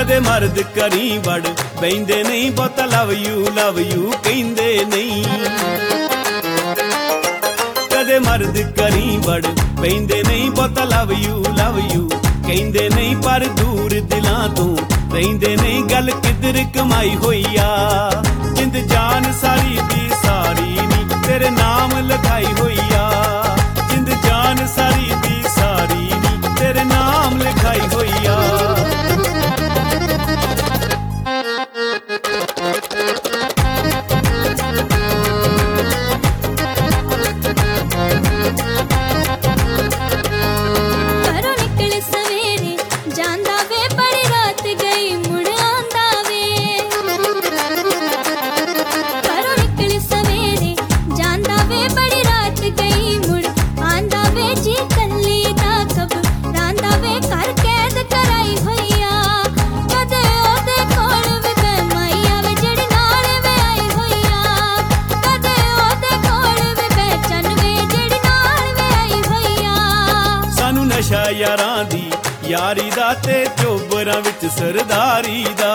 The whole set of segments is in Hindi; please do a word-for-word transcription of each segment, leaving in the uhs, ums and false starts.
कदे मर्द करी वड़ बहिंदे नहीं बहुता लव यू लव यू कहिंदे नहीं। कदे मर्द करी वड़ बहिंदे नहीं बहुता लव यू लव यू कहिंदे नहीं, पर दूर दिलां तों रहिंदे नहीं। गल किधर कमाई होई आ, जिंद जान सारी दी सारी नी तेरे नाम लिखाई होई आ। जिंद जान सारी दी सारी नी तेरे नाम लिखाई होई आ। नशा यारां दी यारी दा ते चोबरां विच सरदारी दा।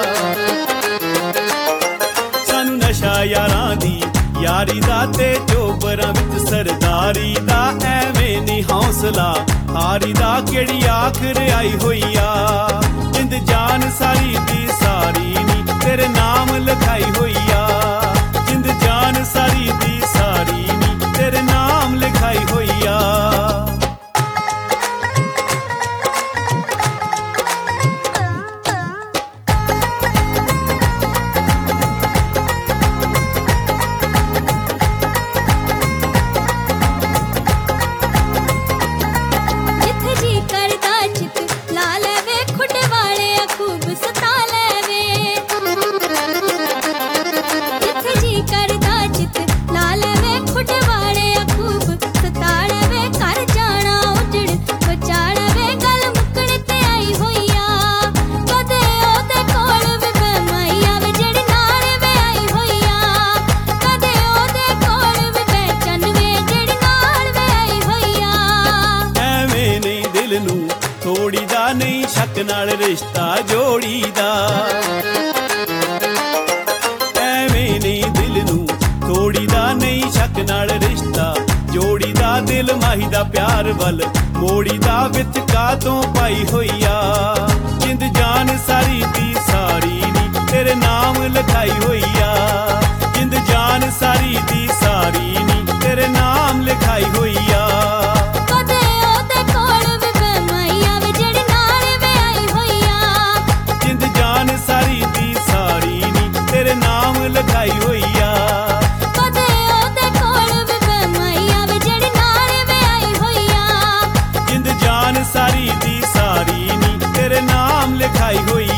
सानू नशा यारां दी यारी दा ते चोबरां विच सरदारी दा। एवें नी हौसला हारी दा केड़ी आखर आई होई आ। जिंद जान सारी दी सारी नी तेरे नाम लिखाई होई आ। जिंद जान सारी दी सारी नी तेरे नाम लिखाई होई आ। थोड़ी दा नहीं शक नाल रिश्ता जोड़ी दा। एवें नहीं दिल नू थोड़ी दा नहीं शक नाल रिश्ता जोड़ी दा। दिल माही दा प्यार वल मोड़ी दा विच कातों पाई होई आ। जिंद जान सारी दी सारी नी तेरे नाम लिखाई होई आ। जिंद जान सारी दी सारी नी तेरे नाम लिखाई होई आ। लिखाई होई आ। कदे ओदे कोल वी बेमाई आवे जेड़ी नाल वे आई होई आ। जिंद जान सारी दी सारी नी तेरे नाम लिखाई होई